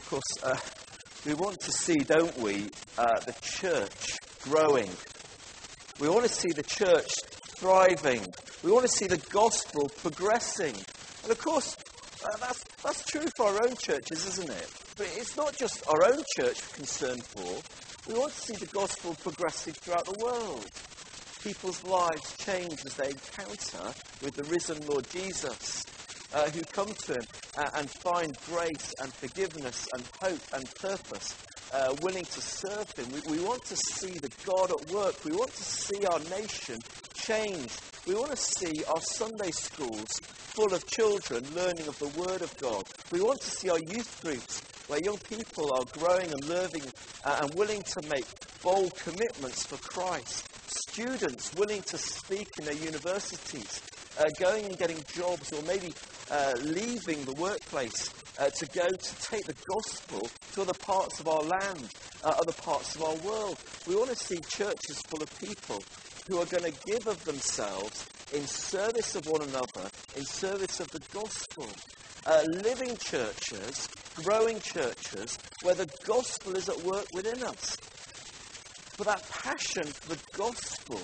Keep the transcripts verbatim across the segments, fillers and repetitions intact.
Of course, uh, we want to see, don't we, uh, the church growing. We want to see the church thriving. We want to see the gospel progressing. And of course, uh, that's, that's true for our own churches, isn't it? But it's not just our own church we're concerned for. We want to see the gospel progressing throughout the world. People's lives change as they encounter with the risen Lord Jesus, uh, who come to him uh, and find grace and forgiveness and hope and purpose, uh, willing to serve him. We, we want to see the God at work. We want to see our nation change. We want to see our Sunday schools full of children learning of the Word of God. We want to see our youth groups where young people are growing and learning uh, and willing to make bold commitments for Christ. Students willing to speak in their universities, uh, going and getting jobs, or maybe uh, leaving the workplace uh, to go to take the gospel to other parts of our land, uh, other parts of our world. We want to see churches full of people who are going to give of themselves in service of one another, in service of the gospel. Uh, living churches, growing churches, where the gospel is at work within us. But that passion for the gospel,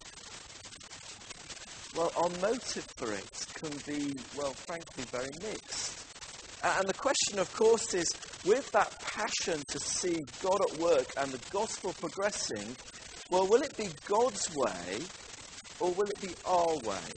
well, our motive for it can be, well, frankly, very mixed. And the question, of course, is, with that passion to see God at work and the gospel progressing, well, will it be God's way or will it be our way?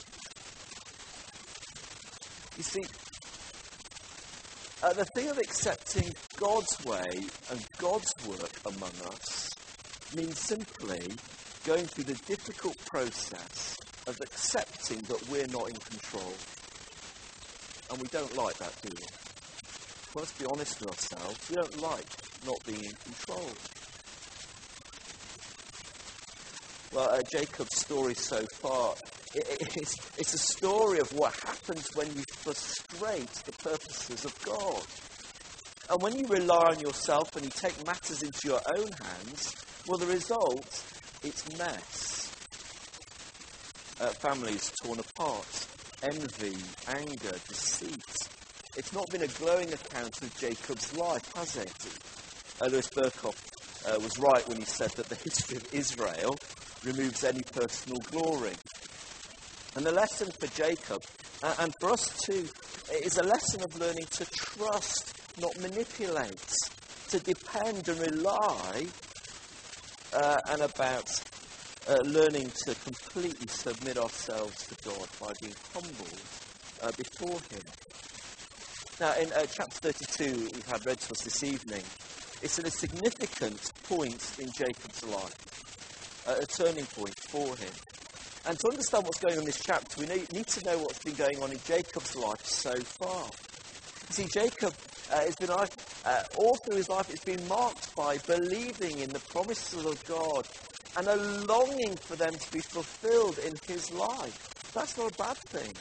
You see, uh, the thing of accepting God's way and God's work among us means simply going through the difficult process of accepting that we're not in control. And we don't like that, do we? Let's be honest with ourselves. We don't like not being in control. Well, uh, Jacob's story so far, it, it, it's, it's a story of what happens when you frustrate the purposes of God. And when you rely on yourself and you take matters into your own hands, well, the result, it's mess. Uh, families torn apart, envy, anger, deceit. It's not been a glowing account of Jacob's life, has it? Uh, Lewis Burkhoff uh, was right when he said that the history of Israel removes any personal glory. And the lesson for Jacob, uh, and for us too, is a lesson of learning to trust, not manipulate, to depend and rely, uh, and about uh, learning to completely submit ourselves to God by being humbled uh, before him. Now, in uh, chapter thirty-two, we've had read to us this evening, it's at a significant point in Jacob's life, uh, a turning point for him. And to understand what's going on in this chapter, we need, need to know what's been going on in Jacob's life so far. You see, Jacob uh, has been, uh, all through his life, it's been marked by believing in the promises of God and a longing for them to be fulfilled in his life. That's not a bad thing.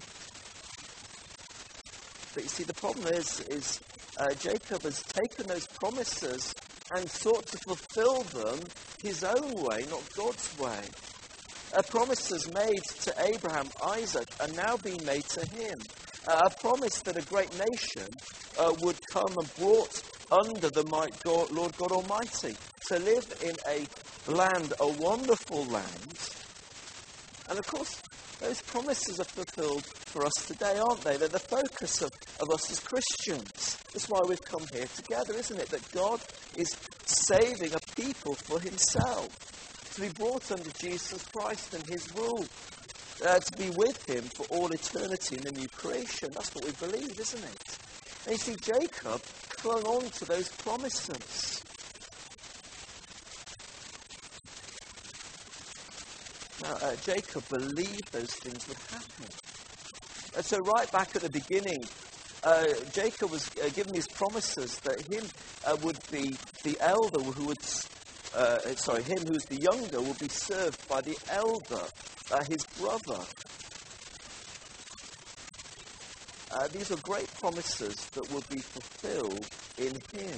But you see, the problem is, is uh, Jacob has taken those promises and sought to fulfill them his own way, not God's way. Uh, promises made to Abraham, Isaac, are now being made to him. Uh, a promise that a great nation uh, would come and brought under the might God, Lord God Almighty, to live in a land, a wonderful land. And of course, those promises are fulfilled for us today, aren't they? They're the focus of, of us as Christians. That's why we've come here together, isn't it? That God is saving a people for himself, to be brought under Jesus Christ and his rule, uh, to be with him for all eternity in the new creation. That's what we believe, isn't it? And you see, Jacob clung on to those promises. Now, uh, Jacob believed those things would happen. And so right back at the beginning, uh, Jacob was uh, given these promises that him uh, would be the elder who would, uh, sorry, him who was the younger would be served by the elder, uh, his brother. Uh, these are great promises that would be fulfilled in him.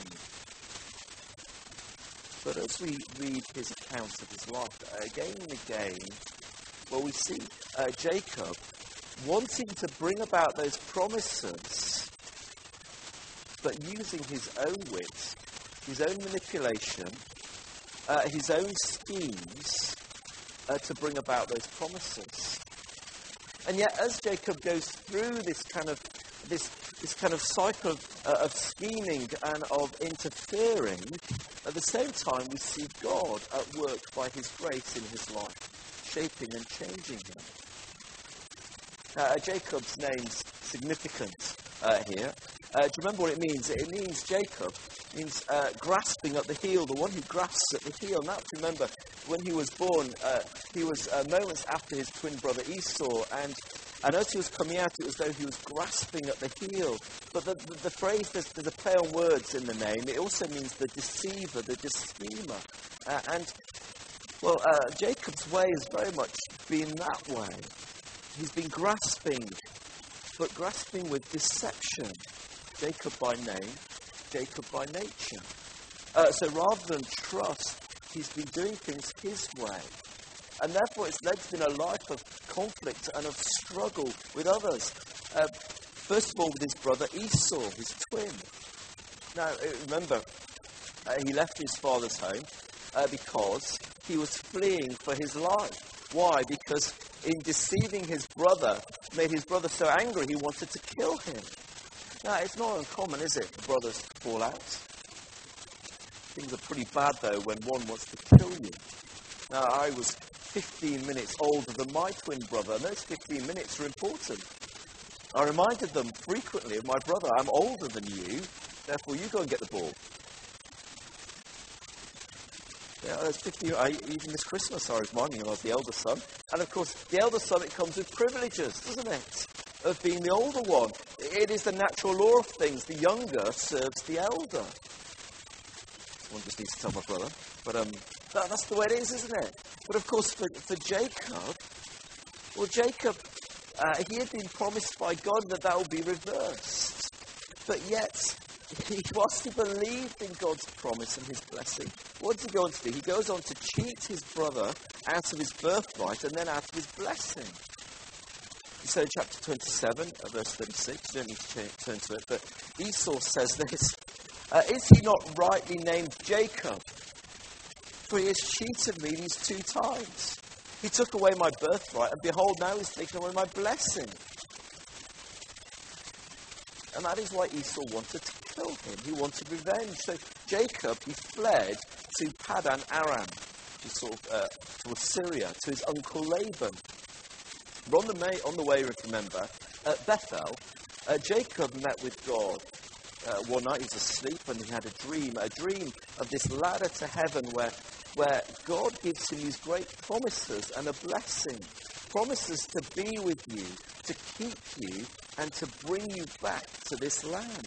But as we read his account of his life, uh, again and again, well, we see uh, Jacob wanting to bring about those promises, but using his own wits, his own manipulation, uh, his own schemes uh, to bring about those promises. And yet, as Jacob goes through this kind of this this kind of cycle of, uh, of scheming and of interfering, at the same time we see God at work by his grace in his life, shaping and changing him. Uh, Jacob's name's significant uh, here. Uh, do you remember what it means? It means Jacob means uh, grasping at the heel, the one who grasps at the heel. Now, remember, when he was born, uh, he was uh, moments after his twin brother Esau, and and as he was coming out, it was as though he was grasping at the heel. But the, the, the phrase, there's, there's a play on words in the name. It also means the deceiver, the schemer. Uh, and, well, uh, Jacob's way has very much been that way. He's been grasping, but grasping with deception. Jacob by name, Jacob by nature. Uh, so rather than trust, he's been doing things his way. And therefore it's led to a life of conflict and of struggle with others. Uh, first of all with his brother Esau, his twin. Now remember, uh, he left his father's home uh, because he was fleeing for his life. Why? Because in deceiving his brother, made his brother so angry he wanted to kill him. Now, it's not uncommon, is it, for brothers to fall out? Things are pretty bad, though, when one wants to kill you. Now, I was fifteen minutes older than my twin brother, and those fifteen minutes are important. I reminded them frequently of my brother, I'm older than you, therefore you go and get the ball. Yeah, those fifteen, I, even this Christmas I was reminding him I was the elder son. And of course, the elder son, it comes with privileges, doesn't it? Of being the older one. It is the natural law of things. The younger serves the elder. One just needs to tell my brother. But um, that, that's the way it is, isn't it? But of course, for, for Jacob, well, Jacob, uh, he had been promised by God that that would be reversed. But yet, he, whilst he believed in God's promise and his blessing, what does he go on to do? He goes on to cheat his brother out of his birthright and then out of his blessing. So in chapter twenty-seven, uh, verse thirty-six, you don't need to change, turn to it, but Esau says this, uh, is he not rightly named Jacob? For he has cheated me these two times. He took away my birthright, and behold, now he's taken away my blessing. And that is why Esau wanted to kill him. He wanted revenge. So Jacob, he fled to Padan Aram, to sort of, uh, to Syria, to his uncle Laban. On the, may, on the way, remember, at Bethel, uh, Jacob met with God. Uh, one night he was asleep and he had a dream, a dream of this ladder to heaven where, where God gives him these great promises and a blessing. Promises to be with you, to keep you, and to bring you back to this land.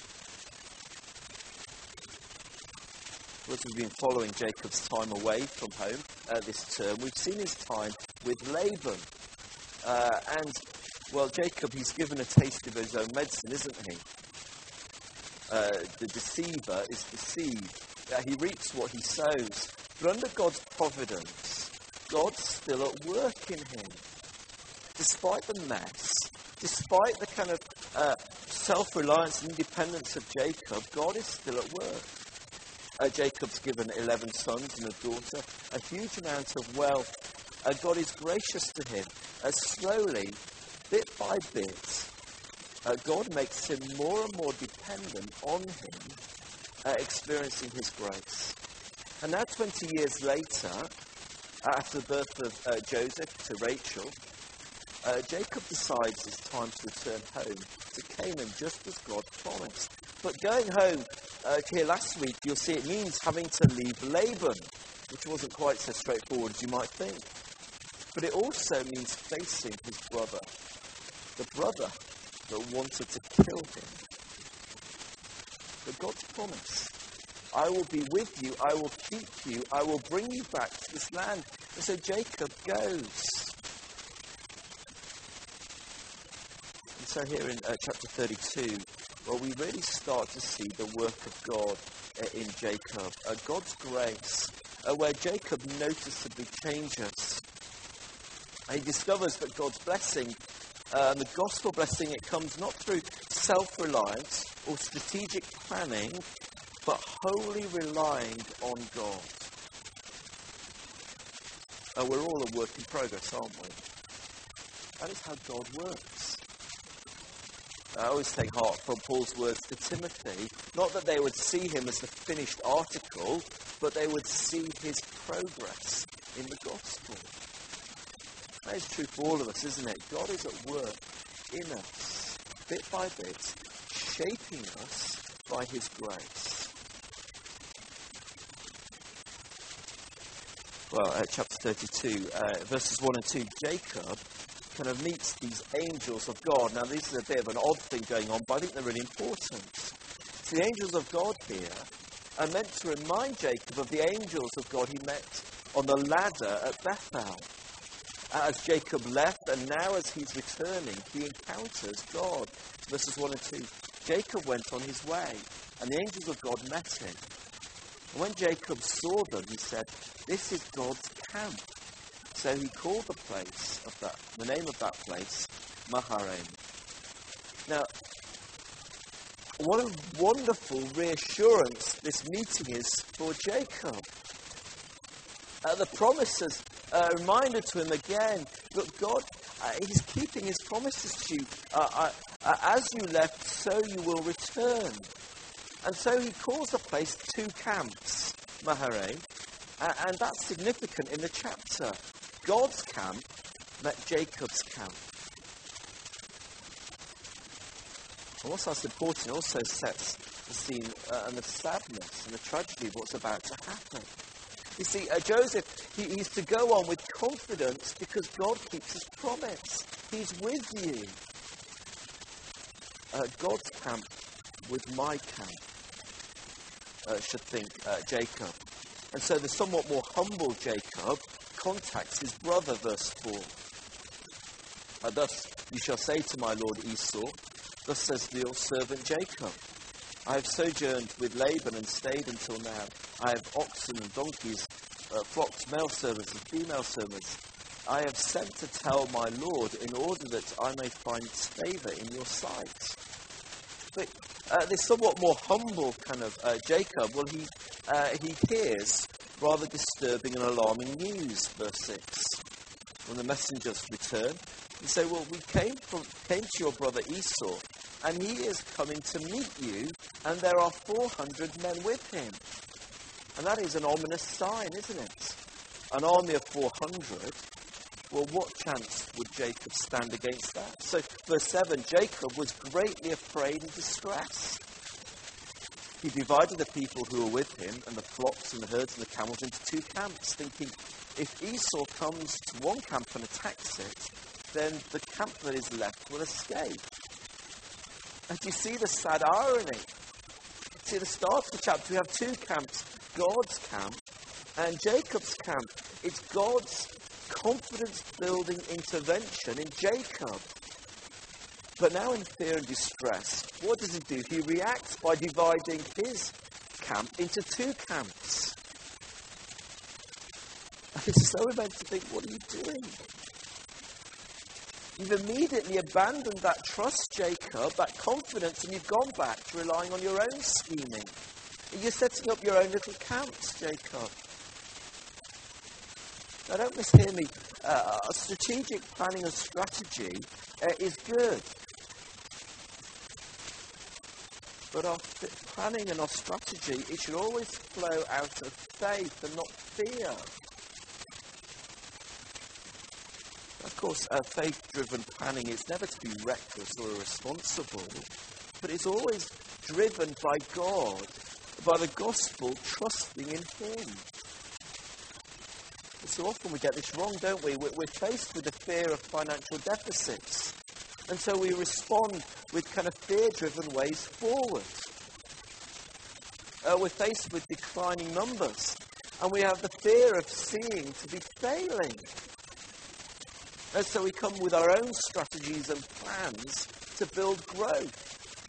As we've been following Jacob's time away from home uh, this term, we've seen his time with Laban. Uh, and, well, Jacob, he's given a taste of his own medicine, isn't he? Uh, the deceiver is deceived. Uh, he reaps what he sows. But under God's providence, God's still at work in him. Despite the mess, despite the kind of uh, self-reliance and independence of Jacob, God is still at work. Uh, Jacob's given eleven sons and a daughter, a huge amount of wealth. Uh, God is gracious to him. Uh, slowly, bit by bit, uh, God makes him more and more dependent on him, uh, experiencing his grace. And now twenty years later, after the birth of uh, Joseph to Rachel, uh, Jacob decides it's time to return home to Canaan, just as God promised. But going home, uh, here last week, you'll see it means having to leave Laban, which wasn't quite so straightforward as you might think. But it also means facing his brother, the brother that wanted to kill him. But God's promise, I will be with you, I will keep you, I will bring you back to this land. And so Jacob goes. And so here in uh, chapter thirty-two, well, we really start to see the work of God uh, in Jacob. Uh, God's grace, uh, where Jacob noticeably changes. And he discovers that God's blessing, uh, and the gospel blessing, it comes not through self-reliance, or strategic planning, but wholly relying on God. Uh, we're all a work in progress, aren't we? That is how God works. I always take heart from Paul's words to Timothy, not that they would see him as the finished article, but they would see his progress in the gospel. That is true for all of us, isn't it? God is at work in us, bit by bit, shaping us by his grace. Well, uh, chapter thirty-two, uh, verses one and two, Jacob kind of meets these angels of God. Now, this is a bit of an odd thing going on, but I think they're really important. So the angels of God here are meant to remind Jacob of the angels of God he met on the ladder at Bethel. As Jacob left, and now as he's returning, he encounters God. Verses one and two, Jacob went on his way, and the angels of God met him. And when Jacob saw them, he said, "This is God's camp." So he called the place of that, the name of that place, Maharaim. Now, what a wonderful reassurance this meeting is for Jacob. Uh, the promises uh, reminded to him again, look, God, uh, he's keeping his promises to you. Uh, uh, uh, as you left, so you will return. And so he calls the place two camps, Maharaim, uh, and that's significant in the chapter. God's camp met Jacob's camp. And what's that's important, it also sets the scene uh, and the sadness and the tragedy of what's about to happen. You see, uh, Joseph, he, he's to go on with confidence because God keeps his promise. He's with you. Uh, God's camp with my camp, uh, should think uh, Jacob. And so the somewhat more humble Jacob contacts his brother, verse four. Uh, Thus you shall say to my lord Esau, thus says your servant Jacob, I have sojourned with Laban and stayed until now. I have oxen and donkeys, uh, flocks, male servants and female servants. I have sent to tell my lord in order that I may find favour in your sight. But uh, this somewhat more humble kind of uh, Jacob, well, he uh, he hears rather disturbing and alarming news, verse six. When the messengers return, they say, well, we came from came to your brother Esau, and he is coming to meet you, and there are four hundred men with him. And that is an ominous sign, isn't it? An army of four hundred. Well, what chance would Jacob stand against that? So, verse seven, Jacob was greatly afraid and distressed. He divided the people who were with him and the flocks and the herds and the camels into two camps, thinking, if Esau comes to one camp and attacks it, then the camp that is left will escape. And you see the sad irony? See, at the start of the chapter, we have two camps, God's camp and Jacob's camp. It's God's confidence-building intervention in Jacob. But now in fear and distress, what does he do? He reacts by dividing his camp into two camps. And so we're meant to think, what are you doing? You've immediately abandoned that trust, Jacob, that confidence, and you've gone back to relying on your own scheming. You're setting up your own little camps, Jacob. Now, don't mishear me. Uh, strategic planning and strategy uh, is good. But our planning and our strategy, it should always flow out of faith and not fear. Of course, uh, faith-driven planning is never to be reckless or irresponsible, but it's always driven by God, by the gospel, trusting in Him. So often we get this wrong, don't we? We're faced with the fear of financial deficits. And so we respond with kind of fear-driven ways forward. Uh, we're faced with declining numbers. And we have the fear of seeing to be failing. And so we come with our own strategies and plans to build growth.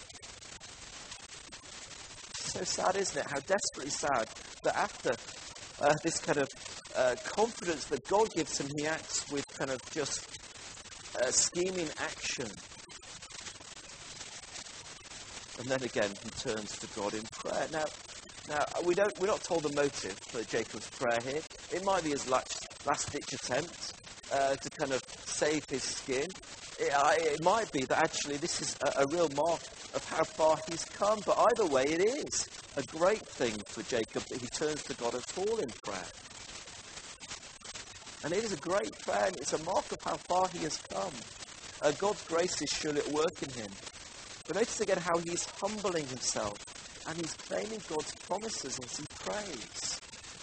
So sad, isn't it? How desperately sad that after uh, this kind of uh, confidence that God gives him, he acts with kind of just uh, scheming action. And then again, he turns to God in prayer. Now, now we don't, we're not told the motive for Jacob's prayer here. It might be his last, last-ditch attempt uh, to kind of save his skin. It, uh, it might be that actually this is a, a real mark of how far he's come. But either way, it is a great thing for Jacob that he turns to God at all in prayer. And it is a great prayer, and it's a mark of how far he has come. Uh, God's grace is surely at work in him. But notice again how he's humbling himself, and he's claiming God's promises as he prays.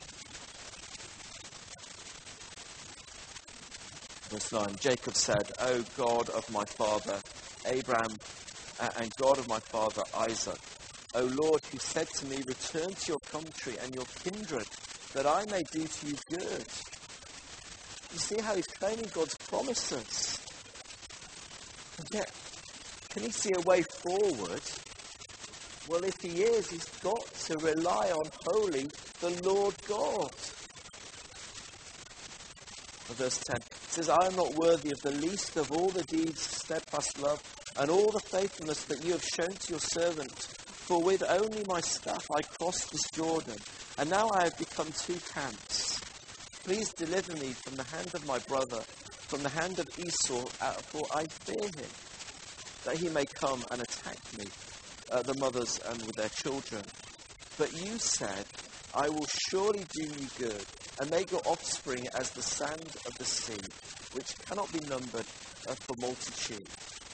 Verse nine, Jacob said, O God of my father Abraham, uh, and God of my father Isaac, O Lord, who said to me, return to your country and your kindred, that I may do to you good. You see how he's claiming God's promises. And yet, can he see a way forward? Well, if he is, he's got to rely on wholly the Lord God. Verse ten, it says, I am not worthy of the least of all the deeds of steadfast love and all the faithfulness that you have shown to your servant. For with only my staff I crossed this Jordan, and now I have become two camps. Please deliver me from the hand of my brother, from the hand of Esau, for I fear him, that he may come and attack me, uh, the mothers and with their children. But you said, I will surely do you good, and make your offspring as the sand of the sea, which cannot be numbered uh, for multitude.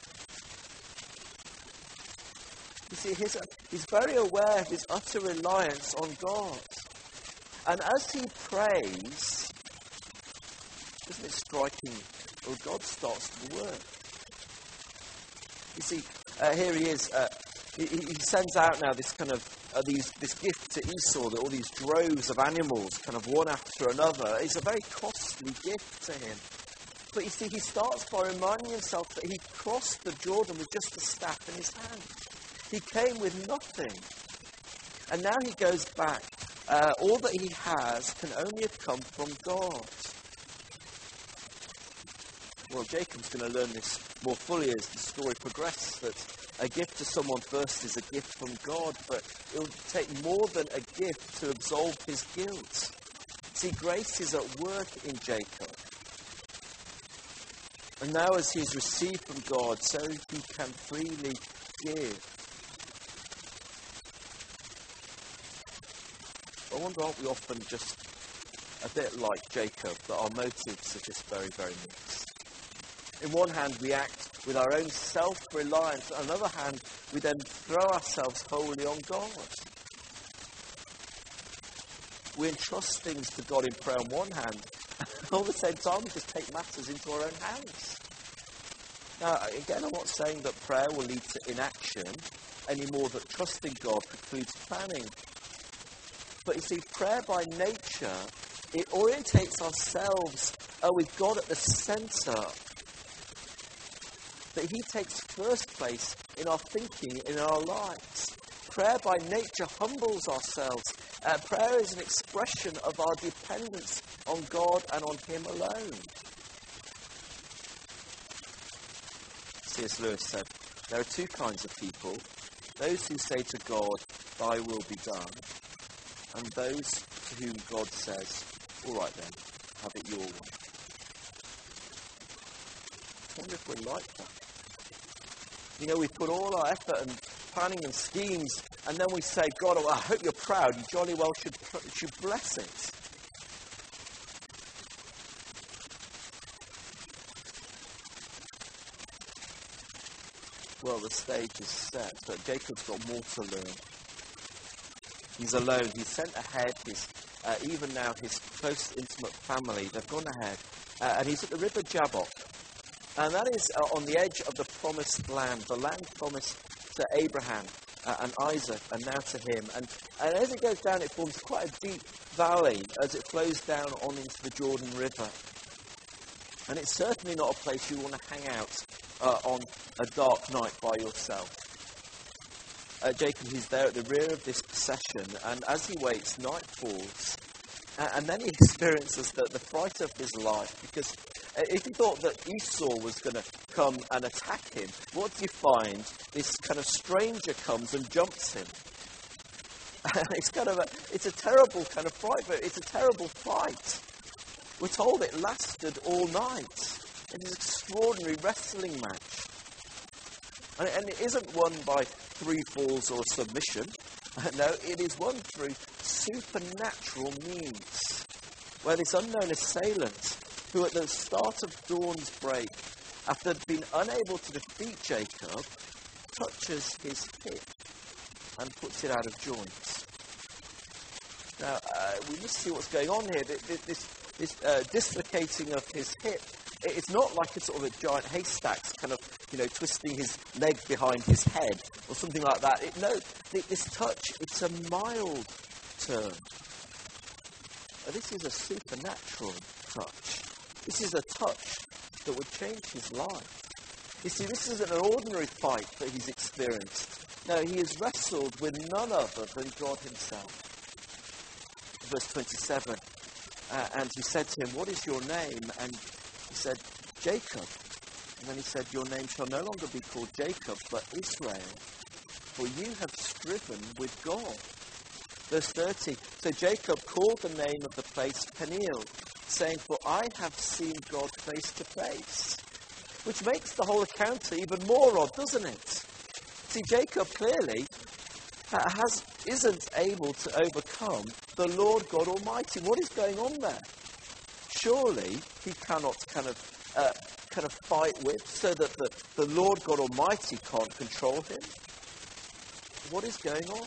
You see, he's, he's very aware of his utter reliance on God. And as he prays, isn't it striking? Well, God starts to work. You see, uh, here he is. Uh, he, he sends out now this kind of uh, these this gift to Esau, that all these droves of animals, kind of one after another. It's a very costly gift to him. But you see, he starts by reminding himself that he crossed the Jordan with just a staff in his hand. He came with nothing, and now he goes back. Uh, all that he has can only have come from God. Well, Jacob's going to learn this more fully as the story progresses, that a gift to someone first is a gift from God, but it will take more than a gift to absolve his guilt. See, grace is at work in Jacob. And now as he's received from God, so he can freely give. I wonder, aren't we often just a bit like Jacob, that our motives are just very, very mixed? In one hand, we act with our own self-reliance. On the other hand, we then throw ourselves wholly on God. We entrust things to God in prayer on one hand, and all at the same time, we just take matters into our own hands. Now, again, I'm not saying that prayer will lead to inaction any more than trusting God precludes planning. But you see, prayer by nature, it orientates ourselves uh, with God at the centre. That he takes first place in our thinking, in our lives. Prayer by nature humbles ourselves. Uh, prayer is an expression of our dependence on God and on him alone. C S Lewis said, there are two kinds of people. Those who say to God, thy will be done. And those to whom God says, all right then, have it your way. I wonder if we're like that. You know, we put all our effort and planning and schemes, and then we say, God, oh, I hope you're proud. You jolly well should, should bless it. Well, the stage is set, but Jacob's got more to learn. He's alone. He's sent ahead. His, uh, even now, his close, intimate family, they've gone ahead. Uh, and he's at the river Jabbok. And that is uh, on the edge of the promised land, the land promised to Abraham uh, and Isaac, and now to him. And, and as it goes down, it forms quite a deep valley as it flows down on into the Jordan River. And it's certainly not a place you want to hang out uh, on a dark night by yourself. Uh, Jacob, he's there at the rear of this procession, and as he waits, night falls. Uh, and then he experiences the, the fright of his life, because If he thought that Esau was going to come and attack him, what do you find? This kind of stranger comes and jumps him. It's kind of a, it's a terrible kind of fight, but it's a terrible fight. We're told it lasted all night. It is an extraordinary wrestling match. And, and it isn't won by three falls or submission. No, it is won through supernatural means, where this unknown assailant, who at the start of dawn's break, after being unable to defeat Jacob, touches his hip and puts it out of joint. Now, uh, we must see what's going on here. This, this, this uh, dislocating of his hip, it's not like a sort of a giant haystack kind of, you know, twisting his leg behind his head or something like that. It, no, this touch, it's a mild turn. Now, this is a supernatural touch. This is a touch that would change his life. You see, this isn't an ordinary fight that he's experienced. No, he has wrestled with none other than God himself. Verse twenty-seven, uh, and he said to him, "What is your name?" And he said, "Jacob." And then he said, "Your name shall no longer be called Jacob, but Israel, for you have striven with God." Verse thirty, so Jacob called the name of the place Peniel, saying, "For I have seen God face to face." Which makes the whole account even more odd, doesn't it? See, Jacob clearly has, isn't able to overcome the Lord God Almighty. What is going on there? Surely he cannot kind of uh, kind of fight with, so that the, the Lord God Almighty can't control him. What is going on?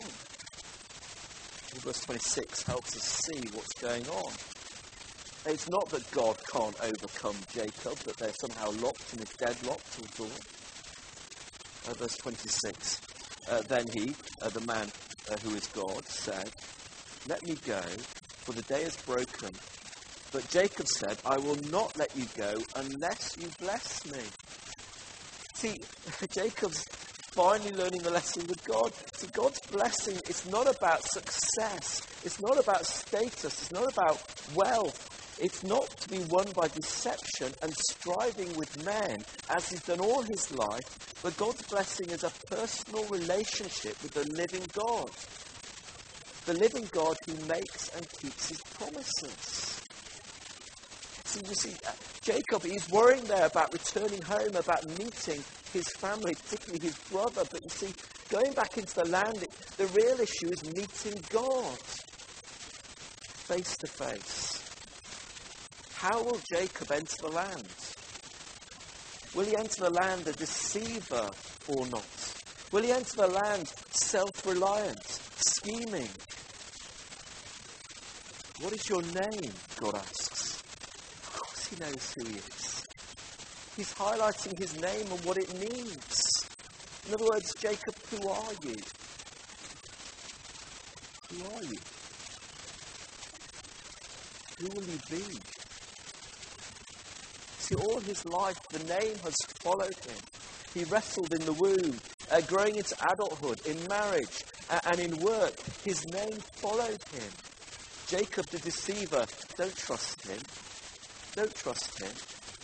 Well, verse twenty-six helps us see what's going on. It's not that God can't overcome Jacob, that they're somehow locked in a deadlock till dawn. Uh, verse twenty-six. Uh, then he, uh, the man uh, who is God, said, "Let me go, for the day is broken." But Jacob said, "I will not let you go unless you bless me." See, Jacob's finally learning the lesson with God. See, God's blessing is not about success. It's not about status. It's not about wealth. It's not to be won by deception and striving with men, as he's done all his life, but God's blessing is a personal relationship with the living God. The living God who makes and keeps his promises. See, you see, uh, Jacob, he's worrying there about returning home, about meeting his family, particularly his brother. But you see, going back into the land, it, the real issue is meeting God face to face. How will Jacob enter the land? Will he enter the land a deceiver or not? Will he enter the land self-reliant, scheming? What is your name? God asks. Of course he knows who he is. He's highlighting his name and what it means. In other words, Jacob, who are you? Who are you? Who will you be? See, all his life, the name has followed him. He wrestled in the womb, uh, growing into adulthood, in marriage, uh, and in work. His name followed him. Jacob the deceiver, don't trust him. Don't trust him.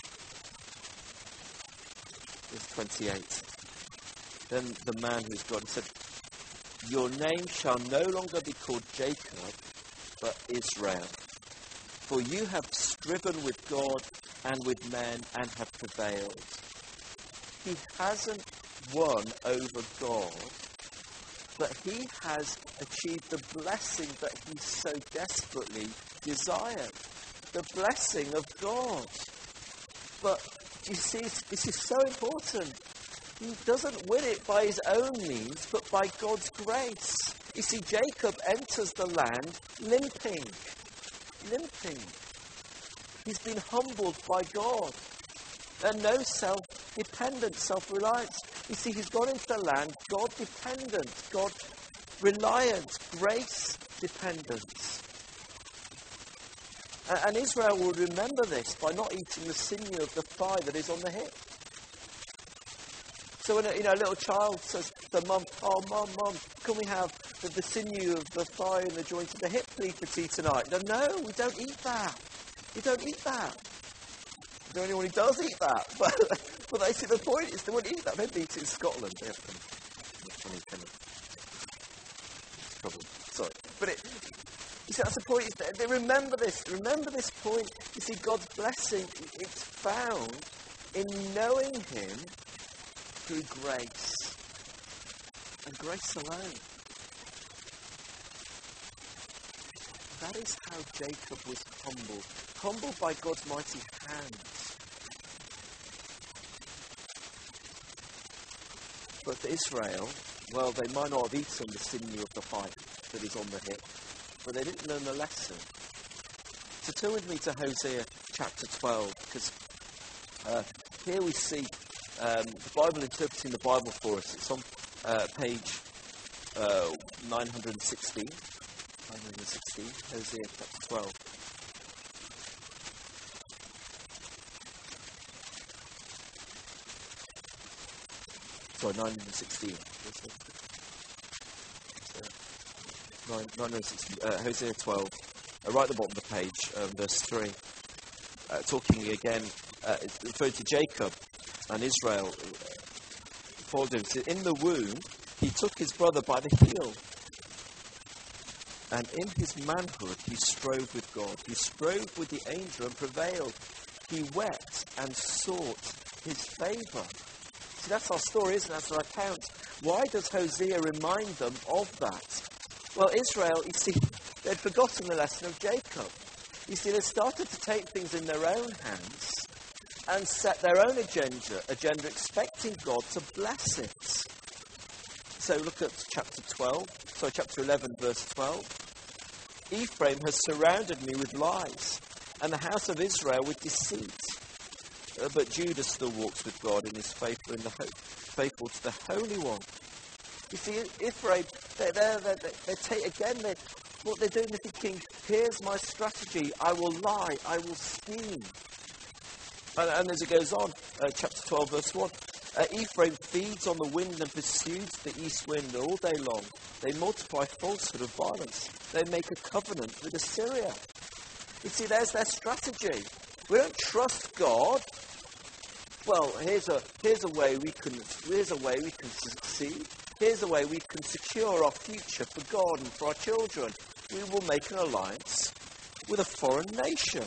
Verse twenty-eight. Then the man who's God said, "Your name shall no longer be called Jacob, but Israel. For you have striven with God and with men and have prevailed." He hasn't won over God, but he has achieved the blessing that he so desperately desired. The blessing of God. But you see, this is so important. He doesn't win it by his own means, but by God's grace. You see, Jacob enters the land limping. Limping. He's been humbled by God. And no self-dependence, self-reliance. You see, he's gone into the land God-dependent, God-reliant, grace-dependent. And Israel will remember this by not eating the sinew of the thigh that is on the hip. So when a, you know, a little child says to mum, "Oh, mum, mum, can we have the, the sinew of the thigh and the joint of the hip, please, for tea tonight?" No, no, we don't eat that. We don't eat that. the only one who does eat that. But, but they see the point is they wouldn't eat that. They'd eat it in Scotland. They have some funny kind of problem. Sorry. But it, you see, that's the point. Is they remember this. Remember this point. You see, God's blessing, it's found in knowing him through grace. And grace alone. That is how Jacob was humbled. Humbled by God's mighty hands. But for Israel, well, they might not have eaten the sinew of the fight that is on the hip, but they didn't learn the lesson. So turn with me to Hosea chapter twelve, because uh, here we see um, the Bible interpreting the Bible for us. It's on uh, page uh, nine hundred sixteen. nine hundred sixteen, Hosea chapter twelve. Sorry, nine hundred sixteen. nine hundred sixteen, uh, Hosea twelve, uh, right at the bottom of the page, um, verse three. Uh, talking again, uh, referring to Jacob and Israel. Followed him. So in the womb, he took his brother by the heel. And in his manhood, he strove with God. He strove with the angel and prevailed. He wept and sought his favour. See, that's our story, isn't it? That's our account. Why does Hosea remind them of that? Well, Israel, you see, they'd forgotten the lesson of Jacob. You see, they started to take things in their own hands and set their own agenda, agenda expecting God to bless it. So look at chapter twelve, sorry, chapter eleven, verse twelve. Ephraim has surrounded me with lies, and the house of Israel with deceit. Uh, but Judah still walks with God and is faithful in the ho- faithful to the Holy One. You see, Ephraim, they're, they're, they're, they take again. They, what they're doing, they're thinking, "Here's my strategy. I will lie. I will scheme." And, and as it goes on, uh, chapter twelve, verse one. Uh, Ephraim feeds on the wind and pursues the east wind all day long. They multiply falsehood of violence. They make a covenant with Assyria. You see, there's their strategy. We don't trust God. Well, here's a here's a way we can here's a way we can succeed. Here's a way we can secure our future for God and for our children. We will make an alliance with a foreign nation.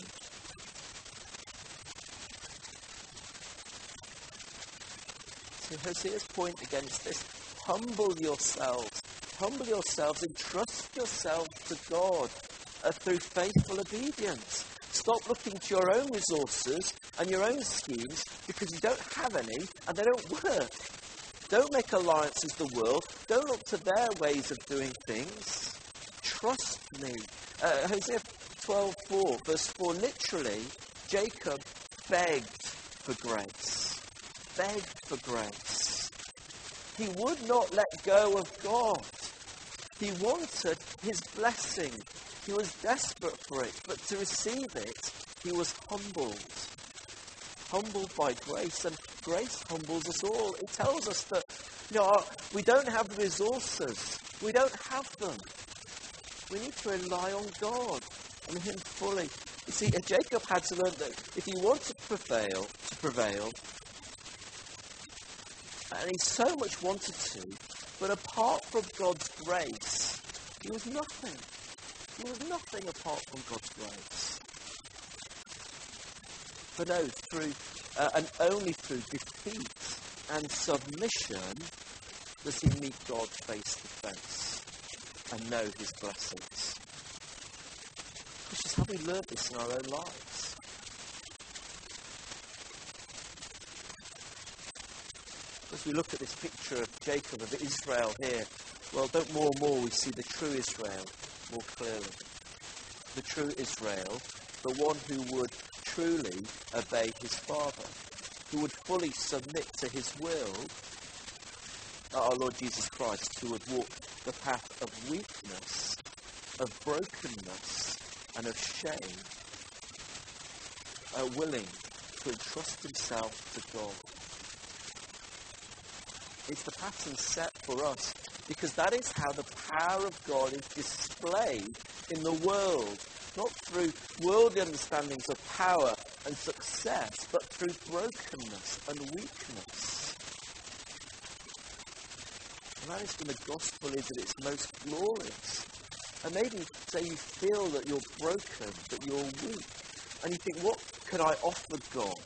So Hosea's point against this: humble yourselves, humble yourselves, and trust yourselves to God uh, through faithful obedience. Stop looking to your own resources and your own schemes because you don't have any and they don't work. Don't make alliances with the world. Don't look to their ways of doing things. Trust me. Uh, Hosea twelve four, verse four, literally, Jacob begged for grace. Begged for grace. He would not let go of God. He wanted his blessing. He was desperate for it, but to receive it, he was humbled. Humbled by grace, and grace humbles us all. It tells us that, you know, we don't have the resources. We don't have them. We need to rely on God and him fully. You see, Jacob had to learn that if he wanted to prevail, to prevail, and he so much wanted to, but apart from God's grace, he was nothing. He was nothing apart from God's grace. But no, through, uh, and only through defeat and submission does he meet God face to face and know his blessings. Christians, have we learned this in our own lives? As we look at this picture of Jacob, of Israel here, well, don't more and more we see the true Israel more clearly. The true Israel, the one who would truly obey his father, who would fully submit to his will, our Lord Jesus Christ, who would walk the path of weakness, of brokenness, and of shame, are willing to entrust himself to God. It's the pattern set for us, because that is how the power of God is displayed in the world. Not through worldly understandings of power and success, but through brokenness and weakness. And that is when the gospel is at its most glorious. And maybe say you feel that you're broken, that you're weak, and you think, what could I offer God?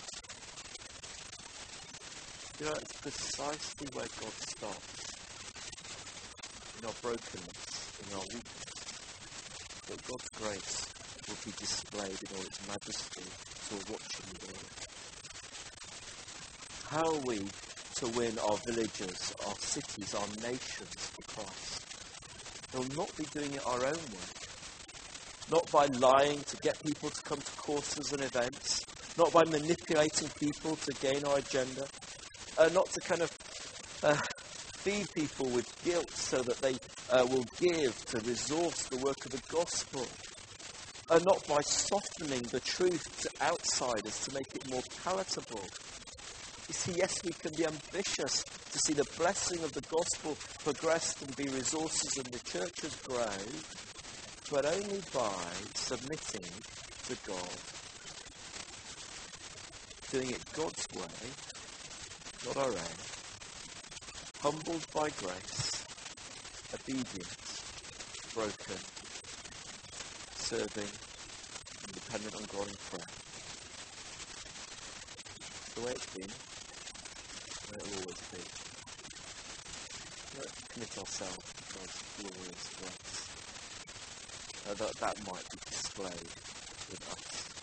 You know, it's precisely where God starts. In our brokenness, in our weakness. That God's grace will be displayed in all its majesty to a watching world. How are we to win our villages, our cities, our nations for Christ? We'll not be doing it our own way. Not by lying to get people to come to courses and events. Not by manipulating people to gain our agenda. Uh, not to kind of uh, feed people with guilt so that they uh, will give to resource the work of the gospel. Uh, not by softening the truth to outsiders to make it more palatable. You see, yes, we can be ambitious to see the blessing of the gospel progress and be resources and the churches grow, but only by submitting to God. Doing it God's way, not our own. Humbled by grace, obedient, broken, serving, and dependent on God in prayer. It's the way it's been, and it will always be. Let's commit ourselves to God's glorious grace. Uh, that, that might be displayed with us.